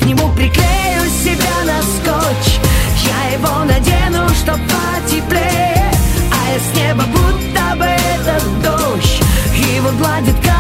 к нему приклею себя на скотч. Я его надену, чтоб потеплее, а с неба будто бы этот дождь его гладит.